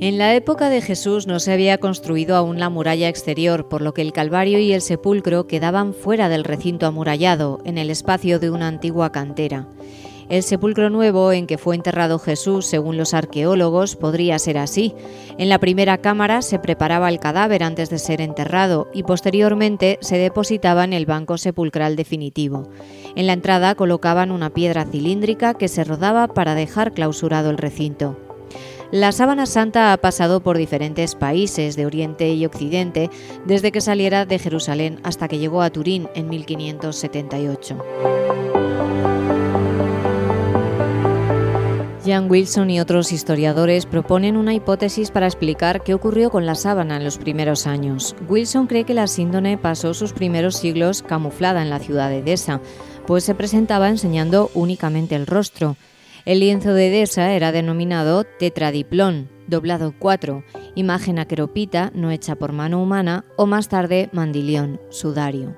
En la época de Jesús no se había construido aún la muralla exterior, por lo que el Calvario y el sepulcro quedaban fuera del recinto amurallado, en el espacio de una antigua cantera. El sepulcro nuevo en que fue enterrado Jesús, según los arqueólogos, podría ser así. En la primera cámara se preparaba el cadáver antes de ser enterrado y posteriormente se depositaba en el banco sepulcral definitivo. En la entrada colocaban una piedra cilíndrica que se rodaba para dejar clausurado el recinto. La sábana santa ha pasado por diferentes países de Oriente y Occidente desde que saliera de Jerusalén hasta que llegó a Turín en 1578. Jan Wilson y otros historiadores proponen una hipótesis para explicar qué ocurrió con la sábana en los primeros años. Wilson cree que la síndone pasó sus primeros siglos camuflada en la ciudad de Edesa, pues se presentaba enseñando únicamente el rostro. El lienzo de Edesa era denominado tetradiplón, doblado en 4, imagen aqueropita no hecha por mano humana, o más tarde mandilión, sudario.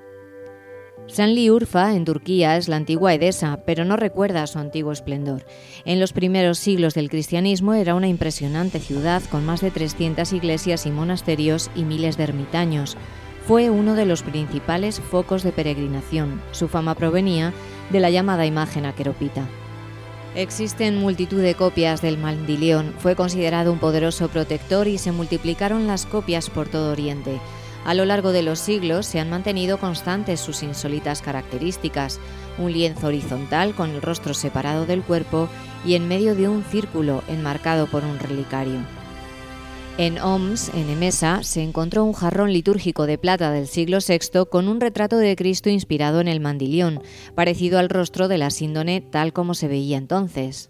Şanlıurfa, en Turquía, es la antigua Edesa, pero no recuerda su antiguo esplendor. En los primeros siglos del cristianismo era una impresionante ciudad con más de 300 iglesias y monasterios y miles de ermitaños. Fue uno de los principales focos de peregrinación. Su fama provenía de la llamada imagen aqueropita. Existen multitud de copias del mandilión. Fue considerado un poderoso protector y se multiplicaron las copias por todo Oriente. A lo largo de los siglos se han mantenido constantes sus insólitas características: un lienzo horizontal con el rostro separado del cuerpo y en medio de un círculo enmarcado por un relicario. En Homs, en Emesa, se encontró un jarrón litúrgico de plata del siglo VI con un retrato de Cristo inspirado en el mandilión, parecido al rostro de la síndone tal como se veía entonces.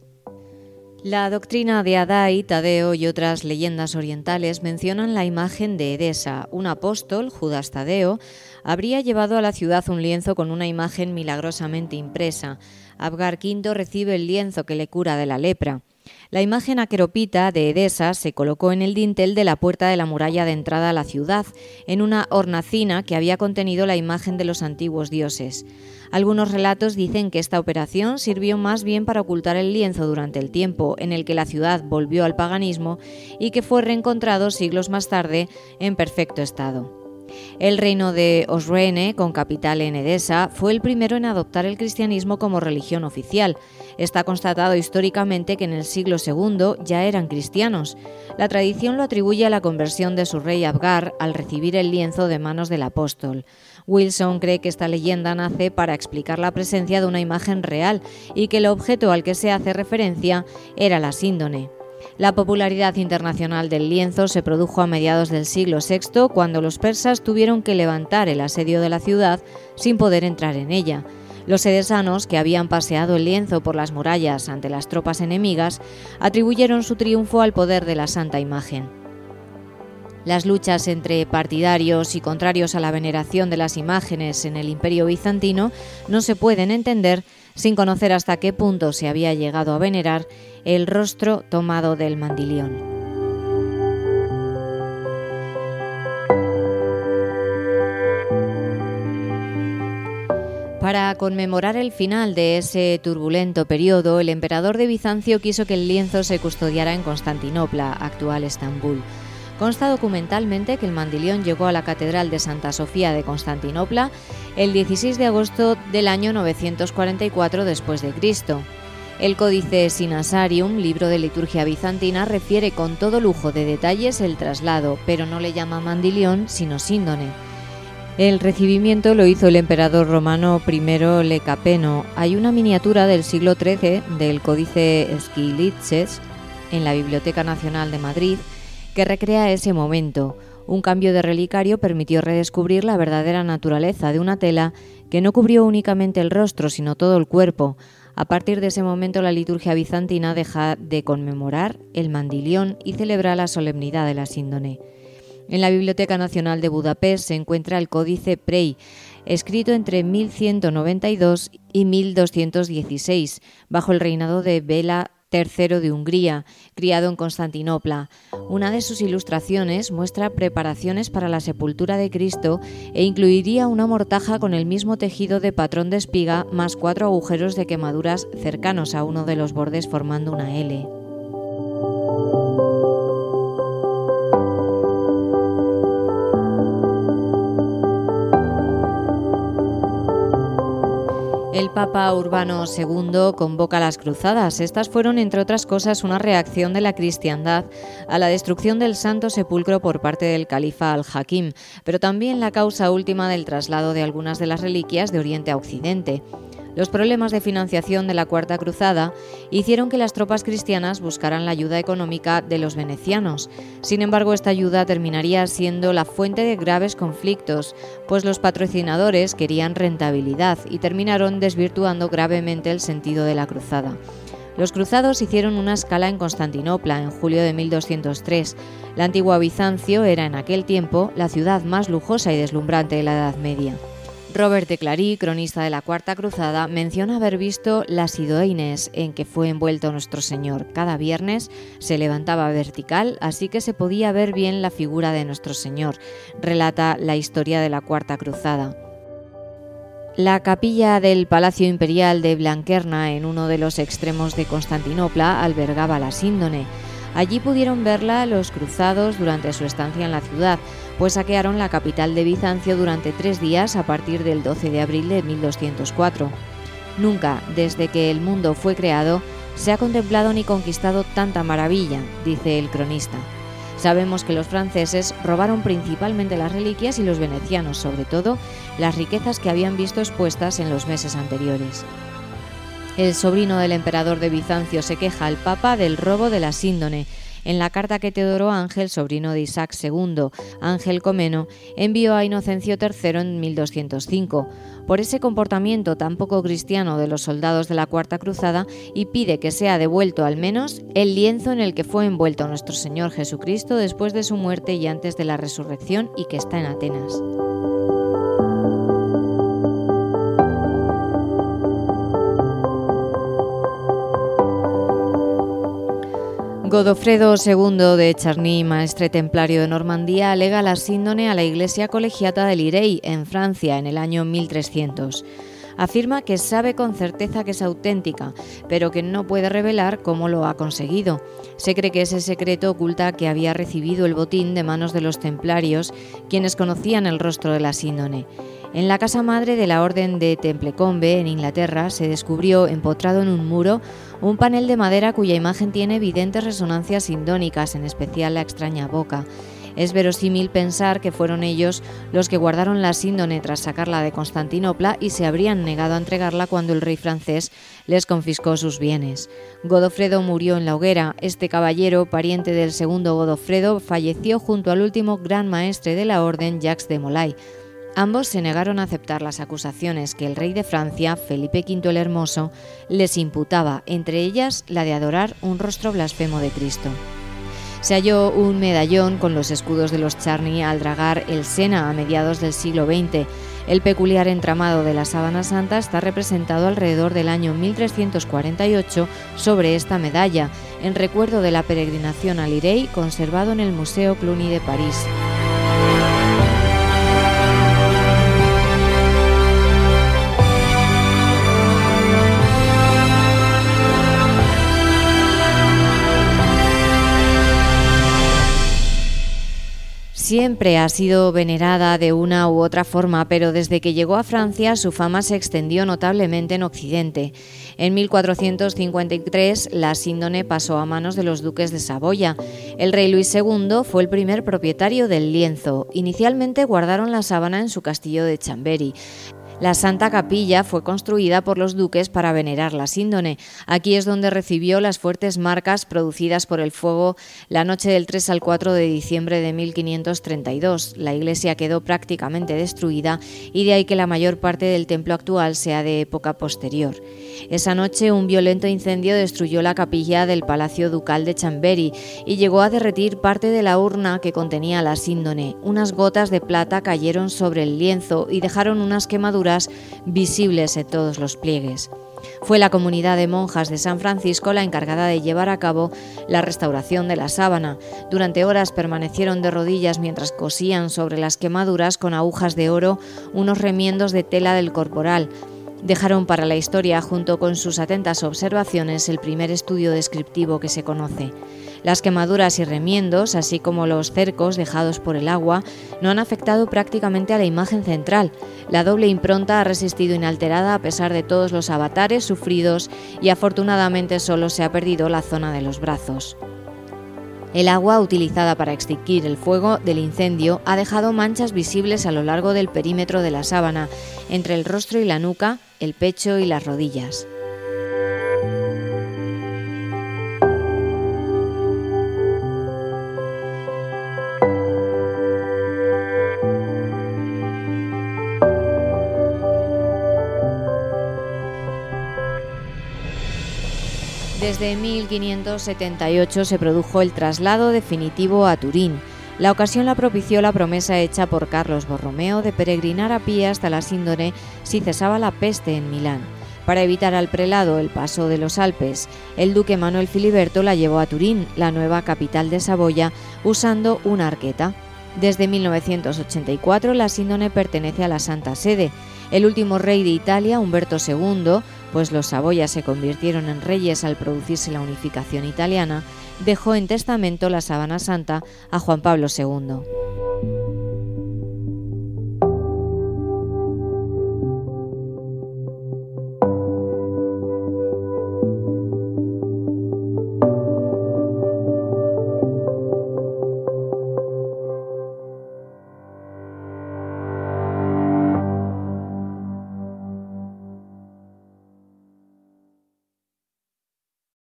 La doctrina de Adai, Tadeo y otras leyendas orientales mencionan la imagen de Edesa. Un apóstol, Judas Tadeo, habría llevado a la ciudad un lienzo con una imagen milagrosamente impresa. Abgar V recibe el lienzo que le cura de la lepra. La imagen aqueropita de Edesa se colocó en el dintel de la puerta de la muralla de entrada a la ciudad, en una hornacina que había contenido la imagen de los antiguos dioses. Algunos relatos dicen que esta operación sirvió más bien para ocultar el lienzo durante el tiempo en el que la ciudad volvió al paganismo y que fue reencontrado siglos más tarde en perfecto estado. El reino de Osroene, con capital en Edesa, fue el primero en adoptar el cristianismo como religión oficial. Está constatado históricamente que en el siglo II ya eran cristianos. La tradición lo atribuye a la conversión de su rey Abgar al recibir el lienzo de manos del apóstol. Wilson cree que esta leyenda nace para explicar la presencia de una imagen real y que el objeto al que se hace referencia era la síndone. La popularidad internacional del lienzo se produjo a mediados del siglo VI, cuando los persas tuvieron que levantar el asedio de la ciudad sin poder entrar en ella. Los edesanos, que habían paseado el lienzo por las murallas ante las tropas enemigas, atribuyeron su triunfo al poder de la santa imagen. Las luchas entre partidarios y contrarios a la veneración de las imágenes en el Imperio bizantino no se pueden entender sin conocer hasta qué punto se había llegado a venerar el rostro tomado del mandilión. Para conmemorar el final de ese turbulento periodo, el emperador de Bizancio quiso que el lienzo se custodiara en Constantinopla, actual Estambul. Consta documentalmente que el mandilión llegó a la Catedral de Santa Sofía de Constantinopla el 16 de agosto del año 944 después de Cristo. El Códice Sinasarium, libro de liturgia bizantina, refiere con todo lujo de detalles el traslado, pero no le llama mandilión, sino síndone. El recibimiento lo hizo el emperador romano I Lecapeno. Hay una miniatura del siglo XIII del Códice Skylitzes en la Biblioteca Nacional de Madrid que recrea ese momento. Un cambio de relicario permitió redescubrir la verdadera naturaleza de una tela que no cubrió únicamente el rostro, sino todo el cuerpo. A partir de ese momento, la liturgia bizantina deja de conmemorar el mandilión y celebra la solemnidad de la síndone. En la Biblioteca Nacional de Budapest se encuentra el Códice Prey, escrito entre 1192 y 1216, bajo el reinado de Bela III de Hungría, criado en Constantinopla. Una de sus ilustraciones muestra preparaciones para la sepultura de Cristo e incluiría una mortaja con el mismo tejido de patrón de espiga más 4 agujeros de quemaduras cercanos a uno de los bordes formando una L. El Papa Urbano II convoca las cruzadas. Estas fueron, entre otras cosas, una reacción de la cristiandad a la destrucción del Santo Sepulcro por parte del califa al-Hakim, pero también la causa última del traslado de algunas de las reliquias de Oriente a Occidente. Los problemas de financiación de la Cuarta Cruzada hicieron que las tropas cristianas buscaran la ayuda económica de los venecianos. Sin embargo, esta ayuda terminaría siendo la fuente de graves conflictos, pues los patrocinadores querían rentabilidad y terminaron desvirtuando gravemente el sentido de la cruzada. Los cruzados hicieron una escala en Constantinopla en julio de 1203. La antigua Bizancio era en aquel tiempo la ciudad más lujosa y deslumbrante de la Edad Media. Robert de Clary, cronista de la Cuarta Cruzada, menciona haber visto las idoines en que fue envuelto nuestro Señor. Cada viernes se levantaba vertical, así que se podía ver bien la figura de nuestro Señor, relata la historia de la Cuarta Cruzada. La capilla del Palacio Imperial de Blanquerna, en uno de los extremos de Constantinopla, albergaba la síndone. Allí pudieron verla los cruzados durante su estancia en la ciudad, pues saquearon la capital de Bizancio durante 3 días a partir del 12 de abril de 1204. Nunca, desde que el mundo fue creado, se ha contemplado ni conquistado tanta maravilla, dice el cronista. Sabemos que los franceses robaron principalmente las reliquias y los venecianos, sobre todo, las riquezas que habían visto expuestas en los meses anteriores. El sobrino del emperador de Bizancio se queja al Papa del robo de la síndone. En la carta que Teodoro Ángel, sobrino de Isaac II, Ángel Comeno, envió a Inocencio III en 1205, por ese comportamiento tan poco cristiano de los soldados de la Cuarta Cruzada, y pide que sea devuelto al menos el lienzo en el que fue envuelto nuestro Señor Jesucristo después de su muerte y antes de la resurrección, y que está en Atenas. Godofredo II de Charny, maestre templario de Normandía, alega la síndone a la iglesia colegiata de Lirey, en Francia, en el año 1300. Afirma que sabe con certeza que es auténtica, pero que no puede revelar cómo lo ha conseguido. Se cree que ese secreto oculta que había recibido el botín de manos de los templarios, quienes conocían el rostro de la síndone. En la casa madre de la Orden de Templecombe, en Inglaterra, se descubrió, empotrado en un muro, un panel de madera cuya imagen tiene evidentes resonancias sindónicas, en especial la extraña boca. Es verosímil pensar que fueron ellos los que guardaron la síndone tras sacarla de Constantinopla y se habrían negado a entregarla cuando el rey francés les confiscó sus bienes. Godofredo murió en la hoguera. Este caballero, pariente del segundo Godofredo, falleció junto al último gran maestre de la orden, Jacques de Molay. Ambos se negaron a aceptar las acusaciones que el rey de Francia, Felipe V el Hermoso, les imputaba, entre ellas la de adorar un rostro blasfemo de Cristo. Se halló un medallón con los escudos de los Charny al dragar el Sena a mediados del siglo XX. El peculiar entramado de la sábana santa está representado alrededor del año 1348 sobre esta medalla, en recuerdo de la peregrinación a Lirey, conservado en el Museo Cluny de París. Siempre ha sido venerada de una u otra forma, pero desde que llegó a Francia su fama se extendió notablemente en Occidente. En 1453 la síndone pasó a manos de los duques de Saboya. El rey Luis II fue el primer propietario del lienzo. Inicialmente guardaron la sábana en su castillo de Chambéry. La Santa Capilla fue construida por los duques para venerar la síndone. Aquí es donde recibió las fuertes marcas producidas por el fuego la noche del 3 al 4 de diciembre de 1532. La iglesia quedó prácticamente destruida y de ahí que la mayor parte del templo actual sea de época posterior. Esa noche un violento incendio destruyó la capilla del Palacio Ducal de Chambéry y llegó a derretir parte de la urna que contenía la síndone. Unas gotas de plata cayeron sobre el lienzo y dejaron unas quemaduras visibles en todos los pliegues. Fue la comunidad de monjas de San Francisco la encargada de llevar a cabo la restauración de la sábana. Durante horas permanecieron de rodillas mientras cosían sobre las quemaduras con agujas de oro unos remiendos de tela del corporal. Dejaron para la historia, junto con sus atentas observaciones, el primer estudio descriptivo que se conoce. Las quemaduras y remiendos, así como los cercos dejados por el agua, no han afectado prácticamente a la imagen central. La doble impronta ha resistido inalterada a pesar de todos los avatares sufridos y afortunadamente solo se ha perdido la zona de los brazos. El agua utilizada para extinguir el fuego del incendio ha dejado manchas visibles a lo largo del perímetro de la sábana, entre el rostro y la nuca, el pecho y las rodillas. Desde 1578 se produjo el traslado definitivo a Turín. La ocasión la propició la promesa hecha por Carlos Borromeo de peregrinar a pie hasta la Síndone si cesaba la peste en Milán. Para evitar al prelado el paso de los Alpes, el duque Manuel Filiberto la llevó a Turín, la nueva capital de Saboya, usando una arqueta. Desde 1984 la Síndone pertenece a la Santa Sede. El último rey de Italia, Humberto II, pues los Saboya se convirtieron en reyes al producirse la unificación italiana, dejó en testamento la Sábana Santa a Juan Pablo II.